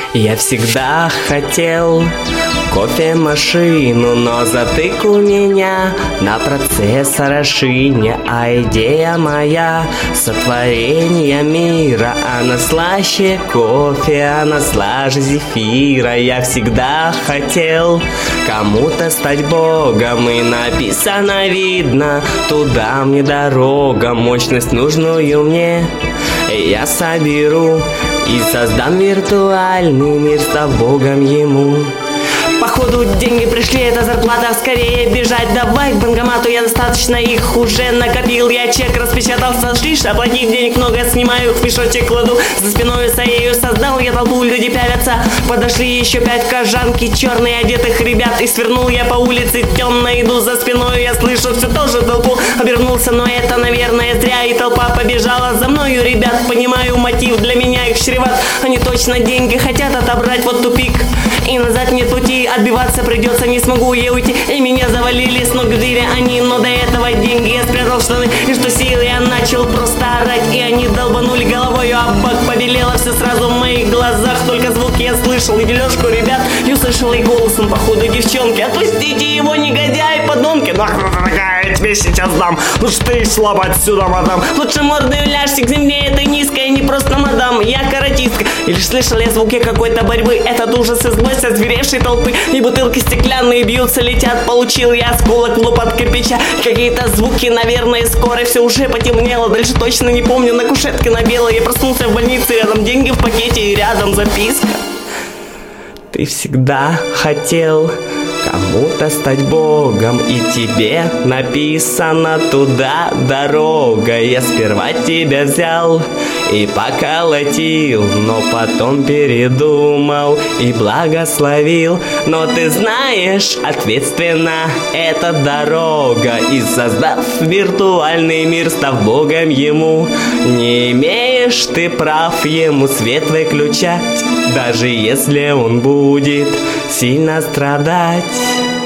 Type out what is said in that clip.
Я всегда хотел кофемашину, но затыкал меня на процессор шине. А идея моя — сотворение мира. Она слаще кофе, она слаже зефира. Я всегда хотел кому-то стать богом, и написано видно: туда мне дорога, мощность нужную мне я соберу и создам виртуальный мир, став богом ему. Походу деньги пришли, это зарплата, скорее бежать давай к банкомату, я достаточно их уже накопил. Я чек распечатал, сошлишь, оплатив денег много, снимаю их в мешочек, кладу за спиной, своею создал я толпу, люди пялятся. Подошли еще 5 кожанки, черные одетых ребят, и свернул я по улице темно, иду за спиной, я слышу все тоже толпу. Обернулся, но это, наверное, зря, и толпа побежала за мною, ребят. Понимаю мотив, для меня их чреват, они точно деньги хотят отобрать, вот тупик, и назад нет пути. Отбиваться придется, не смогу я уйти. И меня завалили с ног двери они, но до этого деньги я спрятал в штаны. И что силы я начал просто орать, и они долбанули головой об бок. Побелело все сразу в моих глазах, только звуки я слышал и дележку ребят. И услышал и голосом, походу, девчонки: отпустите его, негодяй, подонки. Ну дорогая, я тебе сейчас дам. Ну что ты слабо отсюда, мадам. Лучше мордой ляжься к земле, это низкая, не просто мадам, я каратистка. И лишь слышал я звуки какой-то борьбы, этот ужас и злость озверевшей толпы. И бутылки стеклянные бьются, летят. Получил я осколок в лоб от кирпича. Какие-то звуки, наверное, скоро все уже потемнело. Дальше точно не помню, на кушетке на белой. Я проснулся в больнице, рядом деньги в пакете и рядом записка: ты всегда хотел кому-то стать богом, и тебе написано туда дорога. Я сперва тебя взял и поколотил, но потом передумал и благословил. Но ты знаешь, ответственно эта дорога, и создав виртуальный мир, став богом ему, не имеешь ты прав ему свет выключать, даже если он будет сильно страдать.